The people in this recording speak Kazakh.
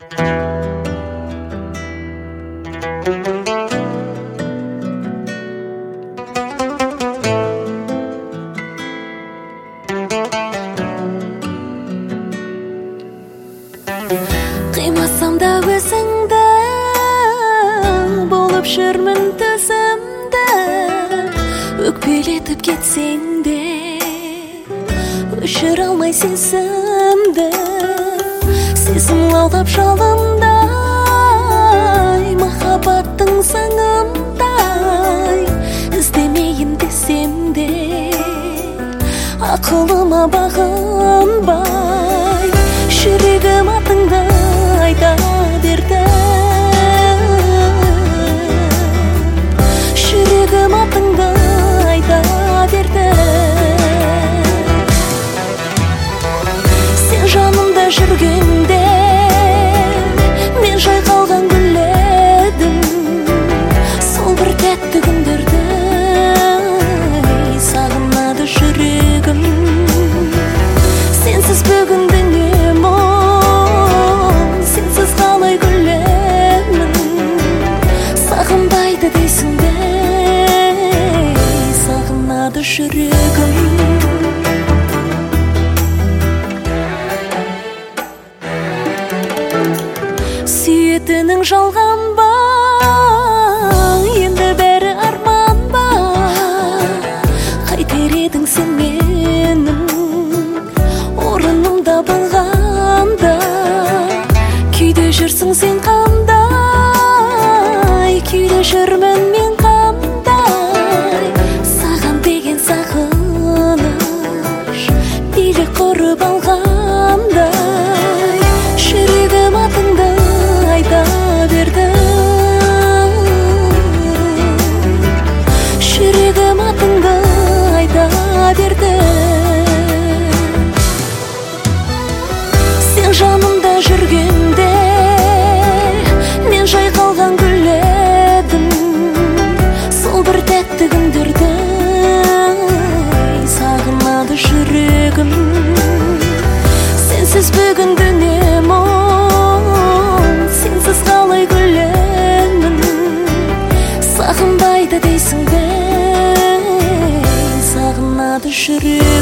Қимасам да өзіңді, болып жүрмін төзімді, өкпелетіп кетсең де өшіре алмай сезімді. Сезім лаулап жалындай, махаббаттың заңындай, іздемейін десем де ақылыма бағынбай, жүрегім атыңды айта берді. Жүрегім атыңды айта берді. Сен жанымда жүргенде мен жайқалған гүл едім. Сол бір тәтті күндерді сағынады жүрегім. Сенсіз бүгін дүние мұң, сенсіз қалай күлемін. Сағынбайды дейсің бе, сағынады жүрегім. Сүйетінің жалған ба, енді бәрі арман ба? Қайтер едің сен менің орынымда болғанда? Күйде жүрсің сен қандай, күйде жүрмін мен қандай? Саған деген сағыныш билік құрып алғандай, жүрегім атыңды айта берді. Жүрегім атыңды айта берді. Сен жанымда жүргенде мен жайқалған гүл едім. Сол бір тәтті күндерді сағынады жүрегім. Сенсіз бүгін дүние мұң, сенсіз қалай күлемін. Сағынбайды дейсің бе, сағынады жүрегім.